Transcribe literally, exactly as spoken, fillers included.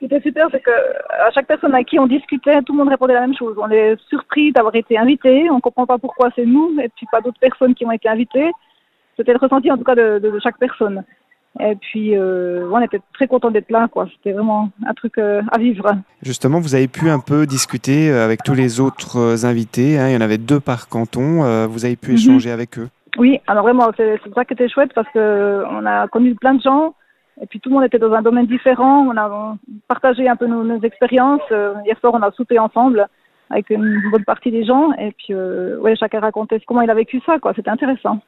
c'était super, c'est que à chaque personne avec qui on discutait, tout le monde répondait la même chose. On est surpris d'avoir été invités, on comprend pas pourquoi c'est nous et puis pas d'autres personnes qui ont été invitées. C'était le ressenti en tout cas de, de, de chaque personne. Et puis euh, on était très contents d'être là, quoi. C'était vraiment un truc euh, à vivre. Justement, vous avez pu un peu discuter euh, avec tous les autres euh, invités, hein, il y en avait deux par canton, euh, vous avez pu Mm-hmm. échanger avec eux. Oui, alors vraiment, c'est, c'est ça qui était chouette parce que on a connu plein de gens et puis tout le monde était dans un domaine différent. On a partagé un peu nos, nos expériences. Euh, hier soir, on a soupé ensemble avec une bonne partie des gens et puis euh, ouais, chacun racontait comment il a vécu ça, quoi. C'était intéressant.